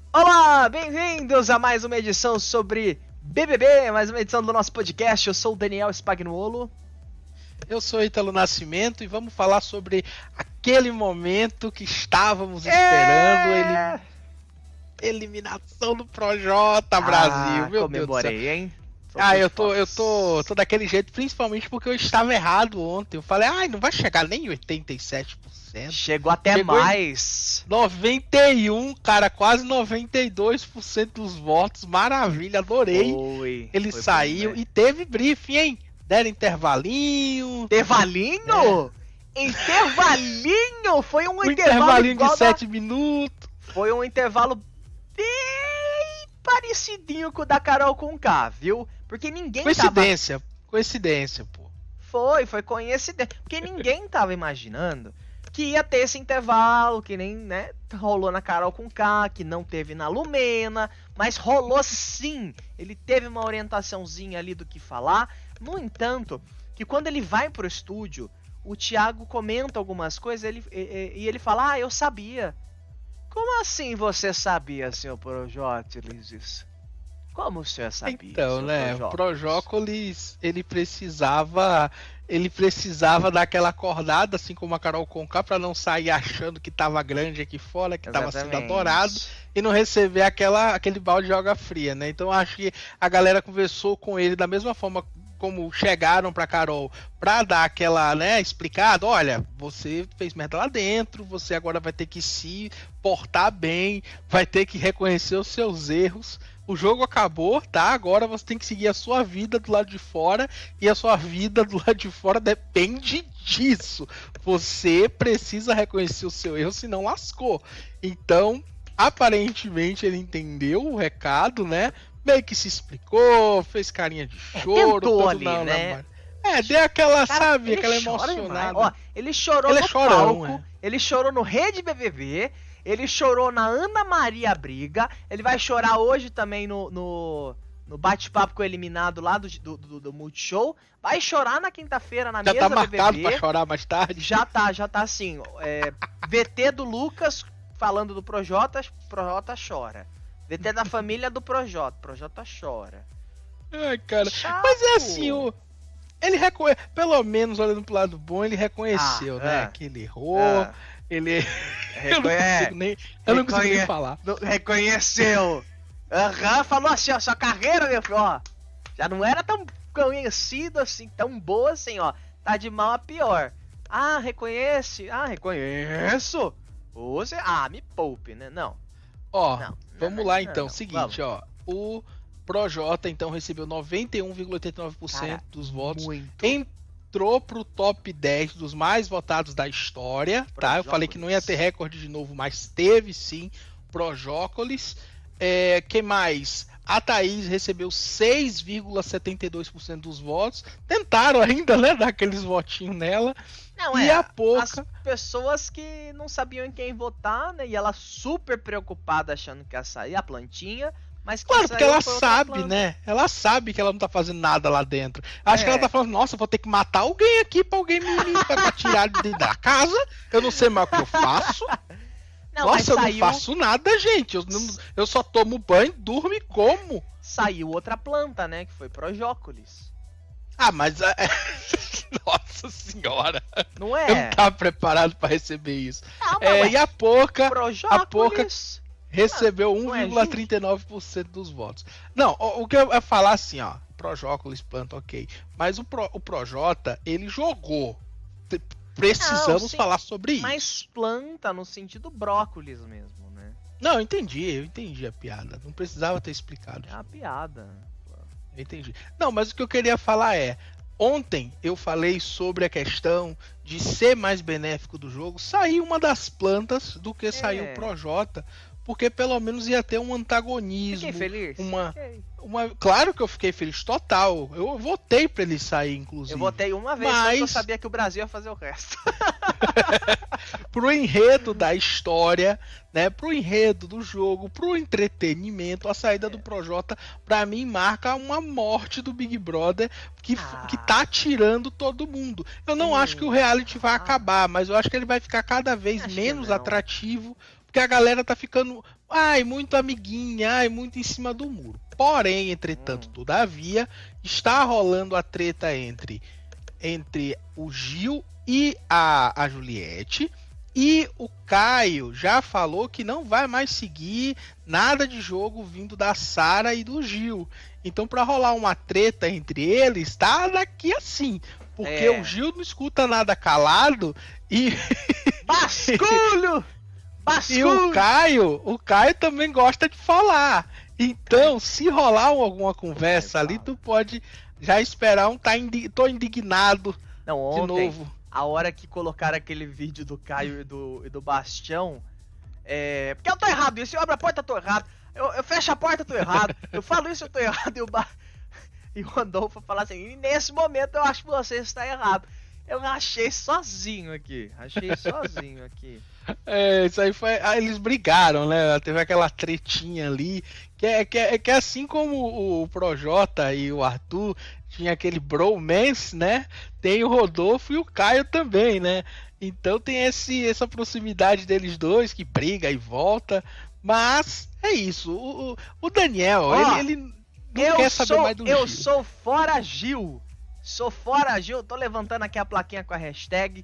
Olá, bem-vindos a mais uma edição sobre BBB, mais uma edição do nosso podcast. Eu sou o Daniel Spagnuolo. Eu sou Ítalo Nascimento e vamos falar sobre aquele momento que estávamos esperando, eliminação do Projota, Brasil, meu Deus do céu. Hein? Eu tô daquele jeito, principalmente porque eu estava errado ontem. Eu falei, não vai chegar nem 87%. Chegou até mais. 91, cara, quase 92% dos votos, maravilha, adorei. Ele saiu e teve briefing, hein? Deram intervalinho. Intervalinho? É. Intervalinho? Foi um intervalinho de 7 minutos. Foi um intervalo bem parecidinho com o da Carol Conká, viu? Porque ninguém Coincidência, pô. Foi coincidência. Porque ninguém tava imaginando que ia ter esse intervalo, que nem, né, rolou na Carol Conká, que não teve na Lumena, mas rolou sim. Ele teve uma orientaçãozinha ali do que falar. No entanto, que quando ele vai pro estúdio, o Thiago comenta algumas coisas e ele fala, eu sabia. Como assim você sabia, senhor Projócolis? Como o senhor sabia? Então, né, o Projócolis, ele precisava dar aquela acordada, assim como a Carol Conká, pra não sair achando que tava grande aqui fora, que tava sendo adorado, e não receber aquele balde de água fria, né? Então acho que a galera conversou com ele da mesma forma como chegaram pra Carol, pra dar aquela, né, explicada, olha, você fez merda lá dentro, você agora vai ter que se portar bem, vai ter que reconhecer os seus erros. O jogo acabou, tá? Agora você tem que seguir a sua vida do lado de fora, e a sua vida do lado de fora depende disso. Você precisa reconhecer o seu erro, senão lascou. Então, aparentemente ele entendeu o recado, né? Meio que se explicou, fez carinha de choro. Tentou ali, né? Deu aquela, cara, sabe, aquela emocionada. Ó, ele chorou no palco, ele chorou no Rede BBB, ele chorou na Ana Maria Briga, ele vai chorar hoje também no bate-papo com o eliminado lá do Multishow, vai chorar na quinta-feira na mesa BBB. Já tá marcado pra chorar mais tarde? Já tá assim, VT do Lucas falando do Projota chora. VT da família do Projota chora. Ai, cara, chato. Mas é assim, ele pelo menos olhando pro lado bom, ele reconheceu, né, que ele errou. Ele. Eu não consigo nem falar. Reconheceu. Falou assim, ó, sua carreira, meu filho, ó, já não era tão conhecido assim, tão boa assim, ó. Tá de mal a pior. Reconhece? Reconheço. Você, me poupe, né? Não. Vamos lá então. Seguinte, vamos. O Projota então recebeu 91,89% dos votos. Entrou pro top 10 dos mais votados da história, tá? Eu falei que não ia ter recorde de novo, mas teve sim. Projócolis. Quem mais? A Thaís recebeu 6,72% dos votos. Tentaram ainda, né, dar aqueles votinhos nela. A Poca... As pessoas que não sabiam em quem votar, né? E ela super preocupada achando que ia sair a plantinha. Mas claro, porque ela sabe, né? Ela sabe que ela não tá fazendo nada lá dentro. Acho que ela tá falando, nossa, vou ter que matar alguém aqui pra alguém pra tirar da casa. Eu não sei mais o que eu faço. Nossa, eu não faço nada, gente. Eu só tomo banho, durmo e como. Saiu outra planta, né? Que foi Projócolis. Mas... Nossa senhora. Não é? Eu não tava preparado pra receber isso. E a Poca recebeu 1,39% dos votos. Não, o que eu ia falar assim, ó. Projócolis, planta, ok. Mas o Projota, ele jogou. Precisamos falar sobre isso. Mas planta no sentido brócolis mesmo, né? Não, eu entendi a piada. Não precisava ter explicado. É uma piada. Eu entendi. Não, mas o que eu queria falar ontem eu falei sobre a questão de ser mais benéfico do jogo. Saiu uma das plantas do que saiu o Projota. Porque pelo menos ia ter um antagonismo. Fiquei feliz. Claro que eu fiquei feliz, total. Eu votei pra ele sair, inclusive. Eu votei uma vez, mas eu sabia que o Brasil ia fazer o resto. Pro enredo da história, né? Pro enredo do jogo, pro entretenimento, a saída do Projota, pra mim, marca uma morte do Big Brother que tá tirando todo mundo. Eu não acho que o reality vai acabar, mas eu acho que ele vai ficar cada vez menos atrativo porque a galera tá ficando, muito amiguinha, muito em cima do muro. Porém, entretanto, todavia, está rolando a treta entre o Gil e a Juliette. E o Caio já falou que não vai mais seguir nada de jogo vindo da Sara e do Gil. Então, para rolar uma treta entre eles, tá daqui assim. Porque o Gil não escuta nada calado e. Basculho! E o Caio também gosta de falar. Então, se rolar alguma conversa ali, tu pode já esperar tô indignado de novo. A hora que colocaram aquele vídeo do Caio e do Bastião, porque eu tô errado, se eu abro a porta eu tô errado, eu fecho a porta eu tô errado, eu falo isso eu tô errado, e o Rodolfo fala assim, e nesse momento eu acho que você está errado. Eu achei sozinho aqui. Isso aí foi. Eles brigaram, né? Teve aquela tretinha ali. Que é assim como o Projota e o Arthur tinha aquele bromance, né? Tem o Rodolfo e o Caio também, né? Então tem essa proximidade deles dois que briga e volta. Mas é isso. O Daniel, ele não quer saber mais do Gil. Eu sou fora Gil. Tô levantando aqui a plaquinha com a hashtag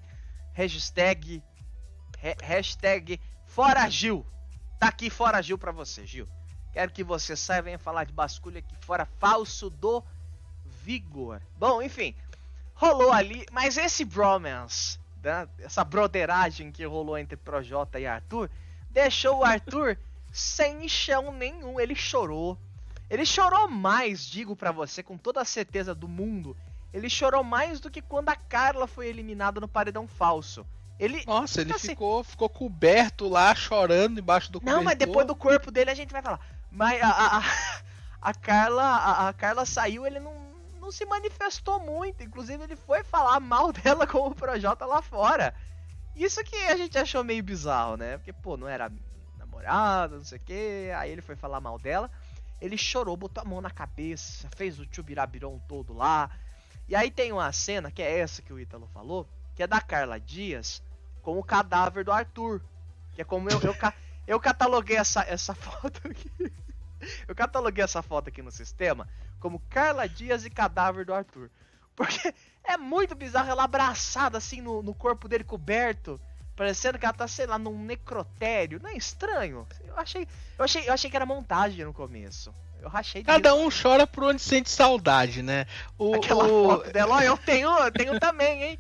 Fora Gil. Tá aqui Fora Gil pra você, Gil. Quero que você saia e venha falar de basculho aqui fora, falso do vigor. Bom, enfim, rolou ali, mas esse bromance, né, essa broderagem que rolou entre Projota e Arthur, deixou o Arthur sem chão nenhum. Ele chorou mais, digo pra você com toda a certeza do mundo. Ele chorou mais do que quando a Carla foi eliminada no paredão falso. Nossa, ele assim, ficou coberto lá, chorando embaixo do cobertor. Não, mas depois do corpo dele a gente vai falar. Mas a Carla saiu, ele não se manifestou muito. Inclusive ele foi falar mal dela com o Projota lá fora. Isso que a gente achou meio bizarro, né? Porque, não era namorada, não sei o que. Aí ele foi falar mal dela. Ele chorou, botou a mão na cabeça, fez o tchubirabiron todo lá. E aí tem uma cena, que é essa que o Ítalo falou, que é da Carla Dias com o cadáver do Arthur. Que é como eu cataloguei essa foto aqui. Eu cataloguei essa foto aqui no sistema como Carla Dias e cadáver do Arthur. Porque é muito bizarro ela abraçada assim no corpo dele coberto, parecendo que ela tá, sei lá, num necrotério. Não é estranho? Eu achei que era montagem no começo. Eu rachei de Cada um chora por onde sente saudade, né? Aquela foto dela, eu tenho também, hein?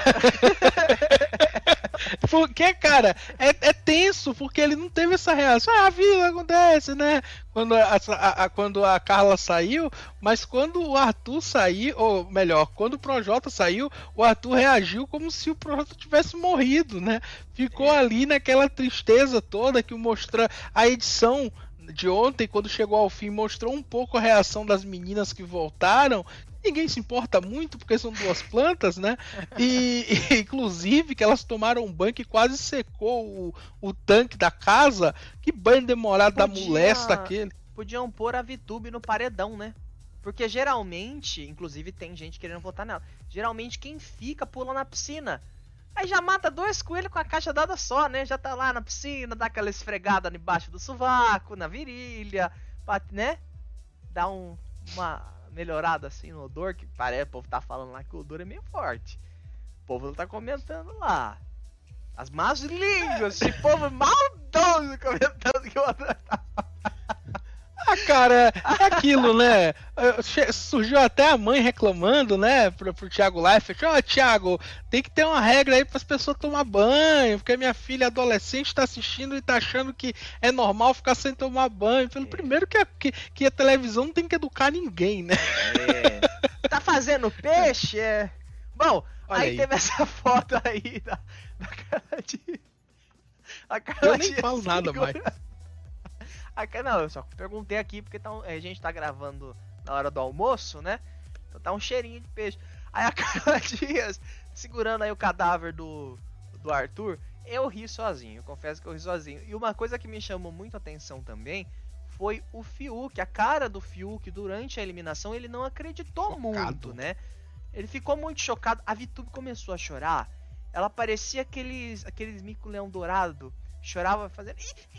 Porque, cara, é tenso, porque ele não teve essa reação. A vida acontece, né? Quando a Carla saiu, mas quando o Arthur saiu, ou melhor, quando o Projota saiu, o Arthur reagiu como se o Projota tivesse morrido, né? Ficou ali naquela tristeza toda que mostra a edição de ontem, quando chegou ao fim, mostrou um pouco a reação das meninas que voltaram. Ninguém se importa muito, porque são duas plantas, né? E inclusive que elas tomaram um banho que quase secou o tanque da casa. Que banho demorado da molesta aquele. Podiam pôr a VTube no paredão, né? Porque geralmente, inclusive tem gente querendo votar nela, geralmente quem fica pula na piscina. Aí já mata 2 coelhos com a caixa dada só, né? Já tá lá na piscina, dá aquela esfregada embaixo do sovaco, na virilha, né? Dá uma melhorada assim no odor, que parece, o povo tá falando lá que o odor é meio forte. O povo não tá comentando lá. As más línguas, esse povo maldoso comentando que o odor tá... Cara, é aquilo, né? Surgiu até a mãe reclamando, né, pro Thiago Leifert. Thiago, tem que ter uma regra aí para as pessoas tomar banho, porque minha filha adolescente tá assistindo e tá achando que é normal ficar sem tomar banho. Primeiro que a televisão não tem que educar ninguém, né? Tá fazendo peixe? Bom, aí teve essa foto aí da Carla Dias. Eu nem falo nada mais. Não, eu só perguntei aqui porque a gente tá gravando na hora do almoço, né? Então tá um cheirinho de peixe. Aí a Carla Dias segurando aí o cadáver do Arthur, eu ri sozinho, eu confesso que eu ri sozinho. E uma coisa que me chamou muito a atenção também foi o Fiuk, a cara do Fiuk durante a eliminação, ele não acreditou muito, né? Ele ficou muito chocado, a VTube começou a chorar, ela parecia aqueles mico-leão dourado, chorava fazendo...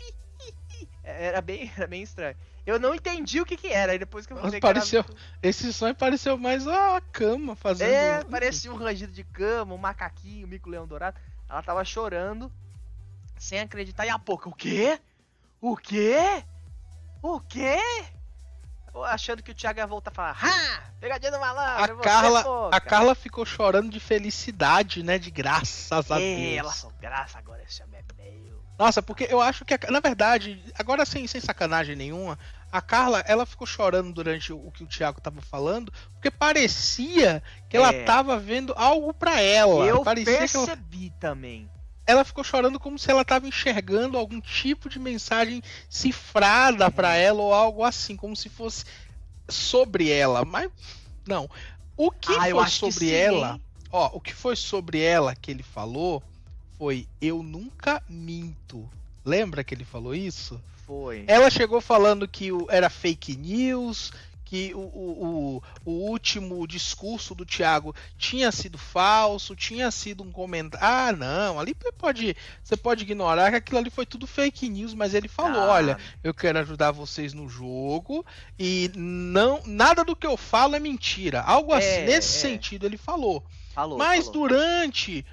Era bem estranho. Eu não entendi o que era, e depois que eu vi pareceu, esse sonho pareceu mais a cama fazendo... parecia um rangido de cama, um macaquinho, um mico-leão dourado. Ela tava chorando, sem acreditar, e a pouco, o quê? O quê? O quê? Achando que o Thiago ia voltar a falar, pegadinha do malandro, a Carla ficou chorando de felicidade, né, de graças a Deus. Ela falou, graças, agora esse homem é meu. Nossa, porque eu acho que, na verdade, agora sem sacanagem nenhuma, a Carla, ela ficou chorando durante o que o Thiago tava falando, porque parecia que ela tava vendo algo pra ela. Eu parecia percebi também. Ela ficou chorando como se ela tava enxergando algum tipo de mensagem cifrada pra ela ou algo assim, como se fosse sobre ela, mas não. O que foi sobre ela? Ó, o que foi sobre ela que ele falou foi: eu nunca minto. Lembra que ele falou isso? Foi. Ela chegou falando que era fake news, que o último discurso do Thiago tinha sido falso, tinha sido um comentário. Ah, não, ali você pode ignorar que aquilo ali foi tudo fake news, mas ele falou, olha, eu quero ajudar vocês no jogo e nada do que eu falo é mentira. Algo assim, nesse sentido ele falou. Mas durante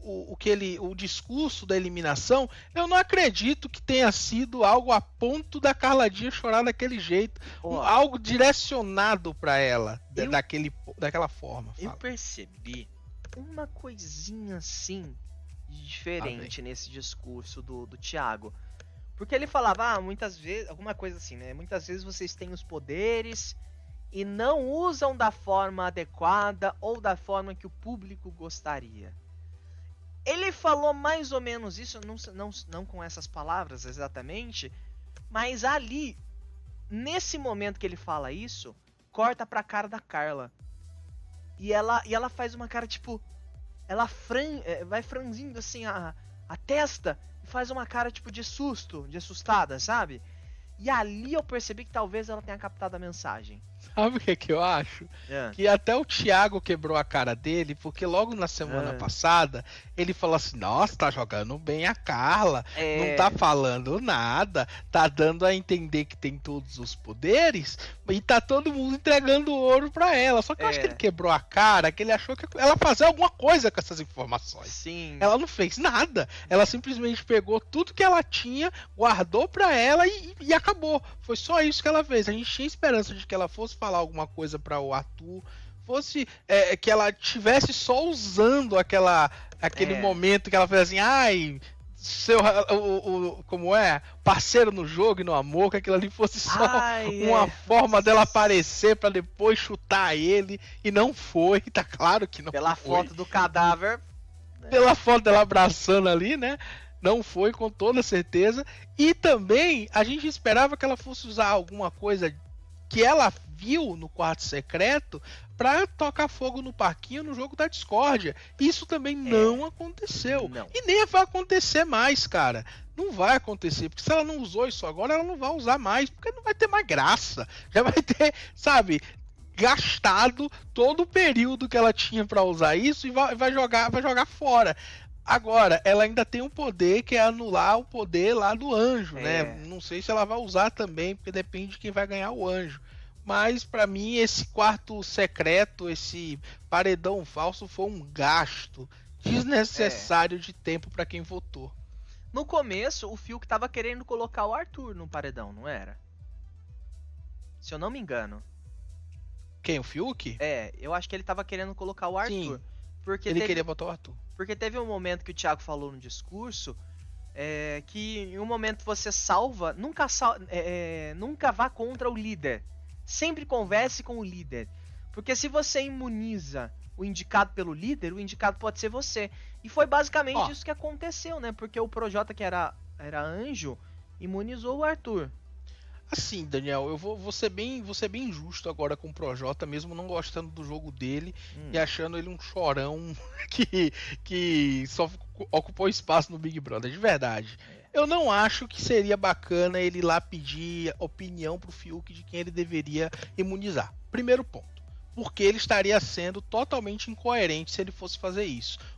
o discurso da eliminação, eu não acredito que tenha sido algo a ponto da Carla Dias chorar daquele jeito, algo direcionado para ela daquela forma. Eu percebi uma coisinha assim diferente nesse discurso do Thiago, porque ele falava muitas vezes, alguma coisa assim, né? Muitas vezes vocês têm os poderes e não usam da forma adequada ou da forma que o público gostaria. Ele falou mais ou menos isso, não com essas palavras exatamente, mas ali, nesse momento que ele fala isso, corta pra cara da Carla. E ela faz uma cara tipo, ela vai franzindo assim a testa e faz uma cara tipo de susto, de assustada, sabe? E ali eu percebi que talvez ela tenha captado a mensagem. Sabe o que eu acho? Que até o Thiago quebrou a cara dele, porque logo na semana passada ele falou assim: nossa, tá jogando bem a Carla, não tá falando nada, tá dando a entender que tem todos os poderes e tá todo mundo entregando ouro pra ela. Só que eu acho que ele quebrou a cara, que ele achou que ela fazia alguma coisa com essas informações. Sim. Ela não fez nada, ela simplesmente pegou tudo que ela tinha, guardou pra ela e acabou. Foi só isso que ela fez. A gente tinha esperança de que ela fosse falar alguma coisa para o Arthur, fosse que ela tivesse só usando aquele momento que ela fez assim, como é? Parceiro no jogo e no amor, que aquilo ali fosse só uma forma dela aparecer para depois chutar ele, e não foi, tá claro que não foi. Pela foto do cadáver. Pela foto dela abraçando ali, né? Não foi, com toda certeza. E também a gente esperava que ela fosse usar alguma coisa que ela viu no quarto secreto pra tocar fogo no parquinho no jogo da discórdia. Isso também não aconteceu. Não. E nem vai acontecer mais, cara. Não vai acontecer, porque se ela não usou isso agora, ela não vai usar mais, porque não vai ter mais graça. Já vai ter, sabe, gastado todo o período que ela tinha pra usar isso e vai jogar fora. Agora, ela ainda tem um poder que é anular o poder lá do anjo, né? Não sei se ela vai usar também, porque depende de quem vai ganhar o anjo. Mas, pra mim, esse quarto secreto, esse paredão falso, foi um gasto desnecessário de tempo pra quem votou. No começo, o Fiuk tava querendo colocar o Arthur no paredão, não era? Se eu não me engano. Quem, o Fiuk? Eu acho que ele tava querendo colocar o Arthur. Sim, porque ele queria botar o Arthur. Porque teve um momento que o Thiago falou no discurso que em um momento você salva, nunca vá contra o líder. Sempre converse com o líder. Porque se você imuniza o indicado pelo líder, o indicado pode ser você. E foi basicamente isso que aconteceu, né? Porque o Projota, que era anjo, imunizou o Arthur. Assim, Daniel, eu vou ser bem justo agora com o Projota, mesmo não gostando do jogo dele e achando ele um chorão que só ocupou espaço no Big Brother, de verdade. Eu não acho que seria bacana ele ir lá pedir opinião pro Fiuk de quem ele deveria imunizar. Primeiro ponto. Porque ele estaria sendo totalmente incoerente se ele fosse fazer isso.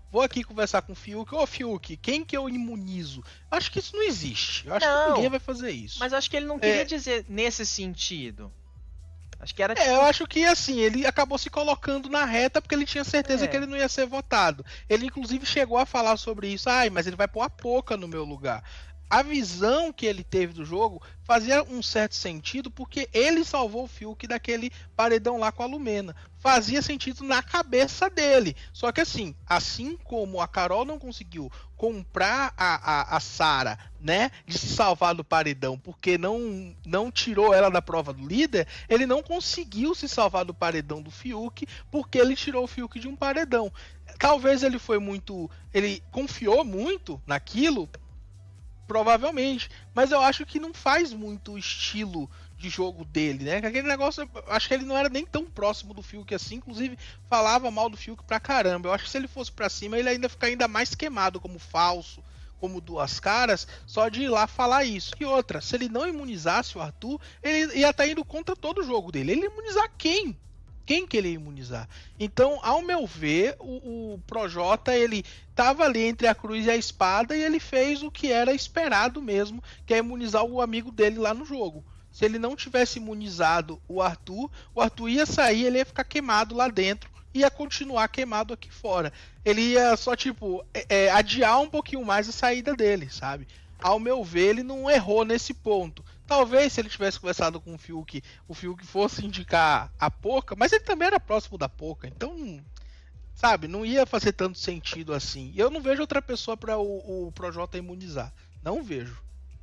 vou aqui conversar com o Fiuk. Ô, Fiuk, quem que eu imunizo? Acho que isso não existe. Eu acho que ninguém vai fazer isso. Mas eu acho que ele não queria dizer nesse sentido. Acho que era tipo... eu acho que assim, ele acabou se colocando na reta porque ele tinha certeza que ele não ia ser votado. Ele inclusive chegou a falar sobre isso. Mas ele vai pôr a Poca no meu lugar. A visão que ele teve do jogo fazia um certo sentido porque ele salvou o Fiuk daquele paredão lá com a Lumena. Fazia sentido na cabeça dele. Só que assim como a Carol não conseguiu comprar a Sara, né, de se salvar do paredão porque não tirou ela da prova do líder, ele não conseguiu se salvar do paredão do Fiuk porque ele tirou o Fiuk de um paredão. Talvez ele confiou muito naquilo, provavelmente, mas eu acho que não faz muito o estilo de jogo dele, né? Aquele negócio, acho que ele não era nem tão próximo do Fiuk assim, inclusive falava mal do Fiuk pra caramba. Eu acho que se ele fosse pra cima, ele ainda fica ainda mais queimado como falso, como duas caras, só de ir lá falar isso. E outra, se ele não imunizasse o Arthur, ele ia estar indo contra todo o jogo dele. Ele ia imunizar quem? Quem que ele ia imunizar? Então, ao meu ver, o Projota, ele tava ali entre a cruz e a espada e ele fez o que era esperado mesmo, que é imunizar o amigo dele lá no jogo. Se ele não tivesse imunizado o Arthur ia sair, ele ia ficar queimado lá dentro e ia continuar queimado aqui fora. Ele ia só, adiar um pouquinho mais a saída dele, sabe? Ao meu ver, ele não errou nesse ponto. Talvez se ele tivesse conversado com o Fiuk fosse indicar a Poca, mas ele também era próximo da Poca, então, sabe, não ia fazer tanto sentido assim. Eu não vejo outra pessoa para o Projota imunizar. Não vejo.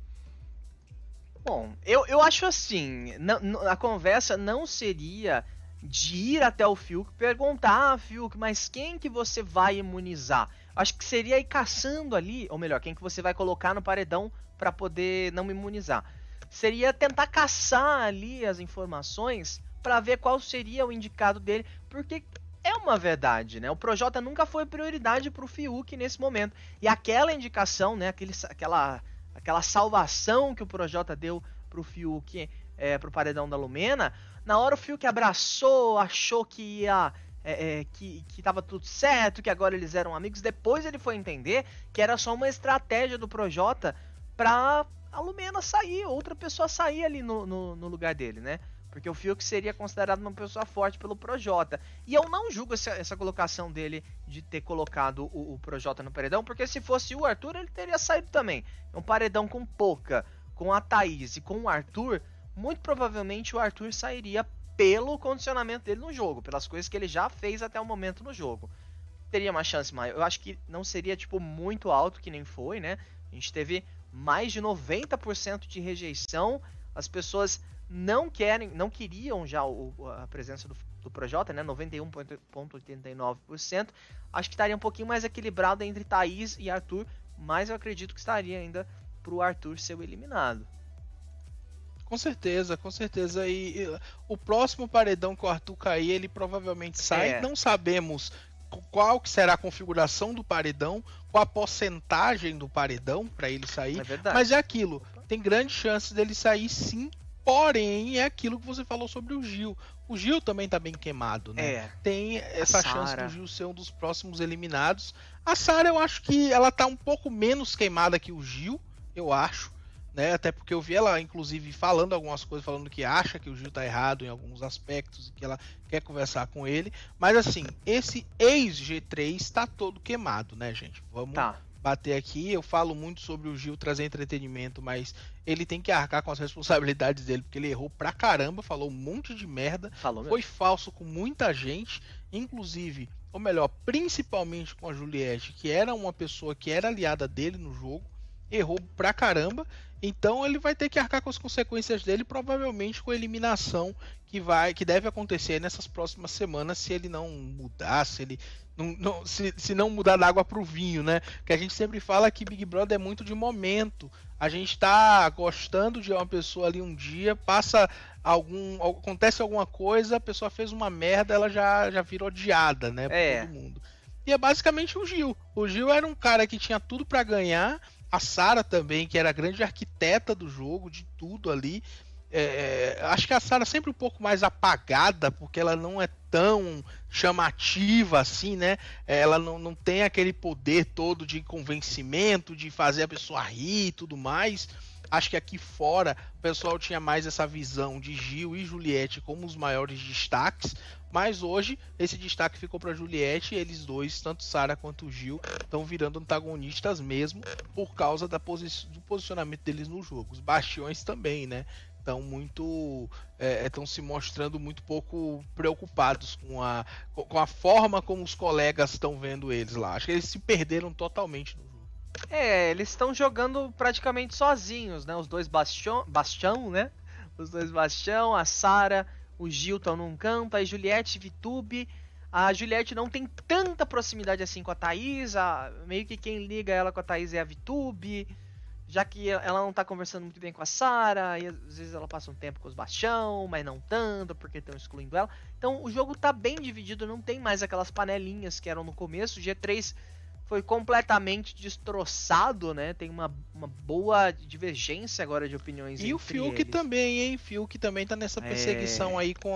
Bom, eu acho assim, a conversa não seria de ir até o Fiuk e perguntar, Fiuk, mas quem que você vai imunizar? Acho que seria ir caçando ali, ou melhor, quem que você vai colocar no paredão para poder não imunizar. Seria tentar caçar ali as informações para ver qual seria o indicado dele, porque é uma verdade, né? O Projota nunca foi prioridade pro Fiuk nesse momento. E aquela indicação, né, aquela salvação que o Projota deu pro Fiuk, pro paredão da Lumena, na hora o Fiuk abraçou, achou que ia... que tava tudo certo, que agora eles eram amigos. Depois ele foi entender que era só uma estratégia do Projota pra a Lumena sair, outra pessoa sair ali no lugar dele, né? Porque o Fiuk seria considerado uma pessoa forte pelo Projota. E eu não julgo essa colocação dele de ter colocado o Projota no paredão, porque se fosse o Arthur, ele teria saído também. Um paredão com Poca, com a Thaís e com o Arthur, muito provavelmente o Arthur sairia pelo condicionamento dele no jogo, pelas coisas que ele já fez até o momento no jogo. Teria uma chance maior. Eu acho que não seria, muito alto, que nem foi, né? A gente teve mais de 90% de rejeição. As pessoas não queriam já a presença do Projota, né? 91,89%. Acho que estaria um pouquinho mais equilibrado entre Thaís e Arthur, mas eu acredito que estaria ainda pro Arthur ser o eliminado. Com certeza. E o próximo paredão que o Arthur cair, ele provavelmente sai. Não sabemos qual que será a configuração do paredão, qual a porcentagem do paredão para ele sair. É verdade. Mas é aquilo, tem grande chance dele sair sim, porém é aquilo que você falou sobre o Gil. O Gil também tá bem queimado, né? Tem essa chance do Gil ser um dos próximos eliminados. A Sara, eu acho que ela tá um pouco menos queimada que o Gil, eu acho. Né? Até porque eu vi ela, inclusive, falando algumas coisas, falando que acha que o Gil tá errado em alguns aspectos e que ela quer conversar com ele. Mas assim, esse ex-G3 tá todo queimado, né, gente? Vamos bater aqui. Eu falo muito sobre o Gil trazer entretenimento, mas ele tem que arcar com as responsabilidades dele, porque ele errou pra caramba, falou um monte de merda, foi falso com muita gente, inclusive, ou melhor, principalmente com a Juliette, que era uma pessoa que era aliada dele no jogo. Errou pra caramba, então ele vai ter que arcar com as consequências dele, provavelmente com a eliminação que deve acontecer nessas próximas semanas, se ele não mudar, se não mudar da água pro vinho, né? Que a gente sempre fala que Big Brother é muito de momento. A gente tá gostando de uma pessoa ali um dia, acontece alguma coisa, a pessoa fez uma merda, ela já vira odiada, né? Por todo mundo. E é basicamente o Gil. O Gil era um cara que tinha tudo pra ganhar. A Sara também, que era a grande arquiteta do jogo, de tudo ali. acho que a Sarah sempre um pouco mais apagada, porque ela não é tão chamativa assim, né? Ela não tem aquele poder todo de convencimento, de fazer a pessoa rir e tudo mais. Acho que aqui fora o pessoal tinha mais essa visão de Gil e Juliette como os maiores destaques, mas hoje esse destaque ficou para Juliette e eles dois, tanto Sarah quanto Gil, estão virando antagonistas mesmo por causa do posicionamento deles no jogo. Os bastiões também, né? Estão se mostrando muito pouco preocupados com a forma como os colegas estão vendo eles lá. Acho que eles se perderam totalmente no jogo. Eles estão jogando praticamente sozinhos, né? Os dois Bastião, né? Os dois Bastião, a Sarah, o Gil estão num canto, a Juliette, Vitube. A Juliette não tem tanta proximidade assim com a Thaís, meio que quem liga ela com a Thaís é a Vitube, já que ela não tá conversando muito bem com a Sarah, e às vezes ela passa um tempo com os Bastião, mas não tanto, porque estão excluindo ela. Então o jogo tá bem dividido, não tem mais aquelas panelinhas que eram no começo. O G3 foi completamente destroçado, né? Tem uma boa divergência agora de opiniões entre eles. E o Fiuk também, hein? Fiuk também tá nessa perseguição aí com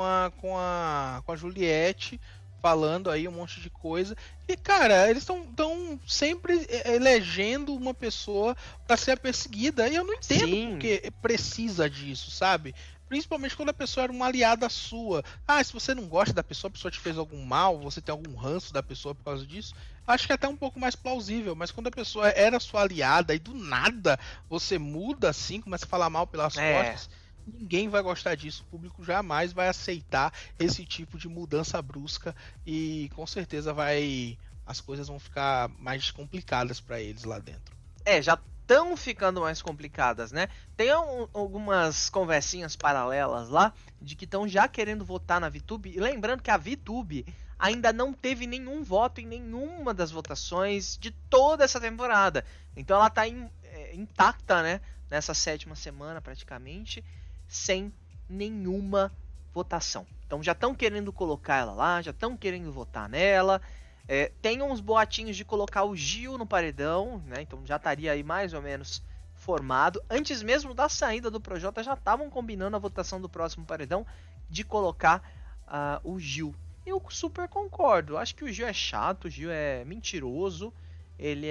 a Juliette, falando aí um monte de coisa. E, cara, eles estão sempre elegendo uma pessoa pra ser perseguida. E eu não entendo porque precisa disso, sabe? Principalmente quando a pessoa era uma aliada sua. Se você não gosta da pessoa, a pessoa te fez algum mal, você tem algum ranço da pessoa por causa disso, acho que é até um pouco mais plausível. Mas quando a pessoa era sua aliada e do nada você muda assim, começa a falar mal pelas costas, ninguém vai gostar disso. O público jamais vai aceitar esse tipo de mudança brusca e com certeza as coisas vão ficar mais complicadas para eles lá dentro. Já estão ficando mais complicadas, né? Tem algumas conversinhas paralelas lá de que estão já querendo votar na VTube. E lembrando que a VTube ainda não teve nenhum voto em nenhuma das votações de toda essa temporada. Então ela está intacta, né? Nessa 7ª semana praticamente, sem nenhuma votação. Então já estão querendo colocar ela lá, já estão querendo votar nela. Tem uns boatinhos de colocar o Gil no paredão, né? Então já estaria aí mais ou menos formado. Antes mesmo da saída do Projota, já estavam combinando a votação do próximo paredão de colocar o Gil. Eu super concordo. Acho que o Gil é chato, o Gil é mentiroso, ele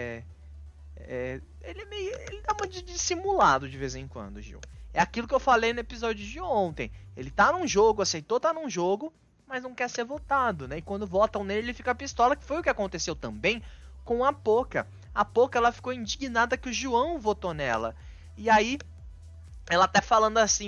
dá uma de dissimulado de vez em quando, o Gil. É aquilo que eu falei no episódio de ontem. Ele tá num jogo, aceitou tá num jogo, mas não quer ser votado, né? E quando votam nele, ele fica pistola, que foi o que aconteceu também com a Poca. A Poca, ela ficou indignada que o João votou nela. E aí, ela tá falando assim,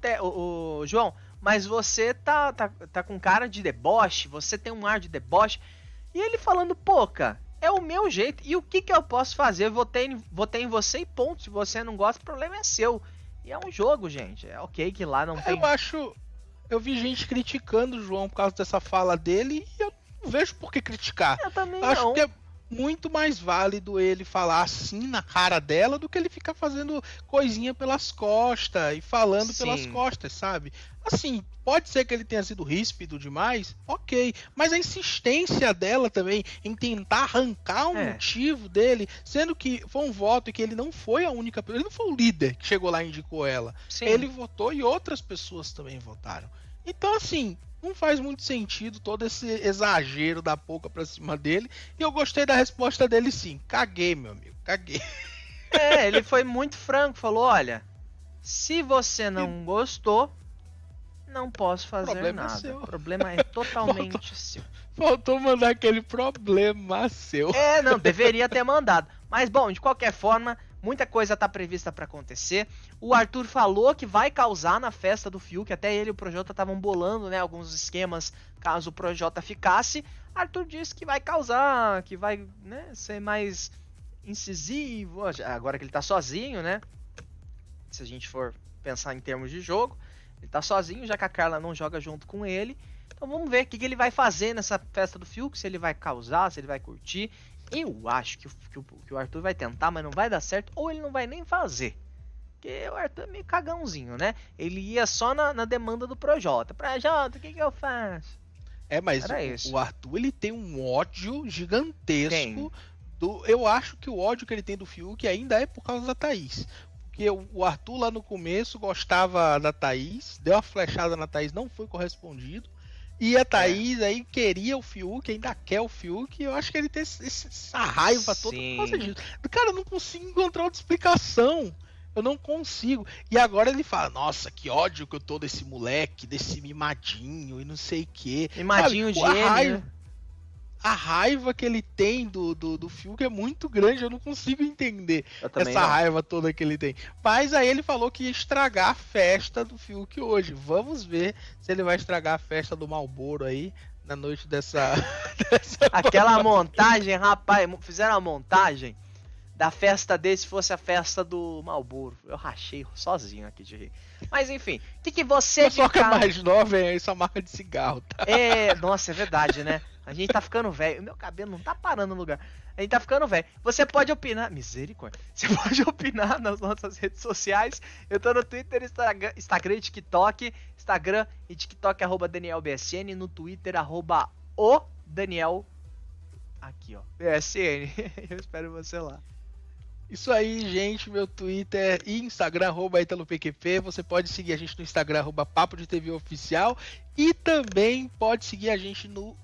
ô João, mas você tá com cara de deboche, você tem um ar de deboche. E ele falando, Poca, é o meu jeito, e o que eu posso fazer? Eu votei em você e ponto. Se você não gosta, o problema é seu. E é um jogo, gente. É ok que lá não tem... Eu vi gente criticando o João por causa dessa fala dele e eu não vejo por que criticar. Eu também acho que é muito mais válido ele falar assim na cara dela do que ele ficar fazendo coisinha pelas costas e falando pelas costas, sabe? Assim, pode ser que ele tenha sido ríspido demais, ok, mas a insistência dela também em tentar arrancar um motivo dele, sendo que foi um voto e que ele não foi a única pessoa, ele não foi o líder que chegou lá e indicou ela. Sim. Ele votou e outras pessoas também votaram. Então, assim, não faz muito sentido todo esse exagero da Poca pra cima dele. E eu gostei da resposta dele, sim. Caguei, meu amigo, caguei. Ele foi muito franco, falou, olha, se você não gostou, não posso fazer nada. O problema é totalmente seu. Faltou mandar aquele problema seu. Não, deveria ter mandado. Mas, bom, de qualquer forma, muita coisa tá prevista para acontecer. O Arthur falou que vai causar na festa do Fiuk. Até ele e o Projota estavam bolando, né, alguns esquemas caso o Projota ficasse. Arthur disse que vai causar, que vai, né, ser mais incisivo. Agora que ele tá sozinho, né? Se a gente for pensar em termos de jogo, ele tá sozinho, já que a Carla não joga junto com ele. Então vamos ver o que ele vai fazer nessa festa do Fiuk, se ele vai causar, se ele vai curtir. Eu acho que o Arthur vai tentar, mas não vai dar certo, ou ele não vai nem fazer. Porque o Arthur é meio cagãozinho, né? Ele ia só na demanda do Projota. Projota, o que eu faço? Mas o Arthur, ele tem um ódio gigantesco. Eu acho que o ódio que ele tem do Fiuk ainda é por causa da Thaís. porque o Arthur lá no começo gostava da Thaís, deu uma flechada na Thaís, não foi correspondido. E a Thaís aí queria o Fiuk, ainda quer o Fiuk, e eu acho que ele tem essa raiva toda por causa disso. Cara, eu não consigo encontrar outra explicação. Eu não consigo. E agora ele fala, nossa, que ódio que eu tô desse moleque, desse mimadinho e não sei o quê. Mimadinho de raiva, a raiva que ele tem do Fiuk é muito grande, eu não consigo entender essa raiva toda que ele tem. Mas aí ele falou que ia estragar a festa do Fiuk hoje. Vamos ver se ele vai estragar a festa do Marlboro aí na noite dessa Aquela montagem, rapaz, fizeram a montagem da festa dele se fosse a festa do Marlboro. Eu rachei sozinho aqui de rir. Mas enfim, o que você... Só que é mais nova é essa marca de cigarro, tá? Nossa, é verdade, né? A gente tá ficando velho. O meu cabelo não tá parando no lugar. A gente tá ficando velho. Você pode opinar... Misericórdia. Você pode opinar nas nossas redes sociais. Eu tô no Twitter, Instagram e TikTok. Instagram e TikTok, @DanielBSN. No Twitter, @o Daniel... Aqui, ó. BSN. Eu espero você lá. Isso aí, gente, meu Twitter e Instagram, @ItaloPQP. Você pode seguir a gente no Instagram, Papo de TV Oficial. E também pode seguir a gente no...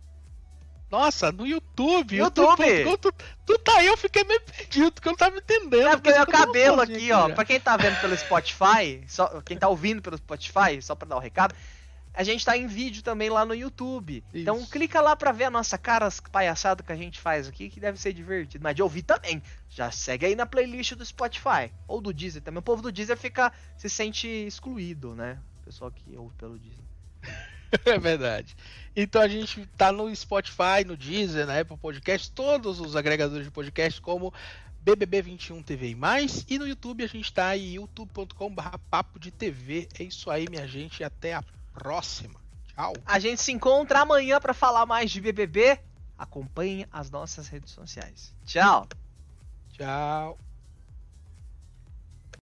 Nossa, no YouTube. Tu tá aí, eu fiquei meio perdido, porque eu não tava entendendo. É porque meu cabelo aqui, ó. Pra quem tá vendo pelo Spotify, quem tá ouvindo pelo Spotify, só pra dar o recado, a gente tá em vídeo também lá no YouTube. Isso. Então clica lá pra ver a nossa cara, as palhaçadas que a gente faz aqui, que deve ser divertido. Mas de ouvir também. Já segue aí na playlist do Spotify. Ou do Deezer também. O povo do Deezer se sente excluído, né? O pessoal que ouve pelo Deezer. É verdade. Então a gente tá no Spotify, no Deezer, na Apple Podcast, todos os agregadores de podcast como BBB21 TV e mais. E no YouTube a gente tá em youtube.com/papo de TV. É isso aí, minha gente. Até a próxima. Tchau. A gente se encontra amanhã para falar mais de BBB. Acompanhe as nossas redes sociais. Tchau. Tchau.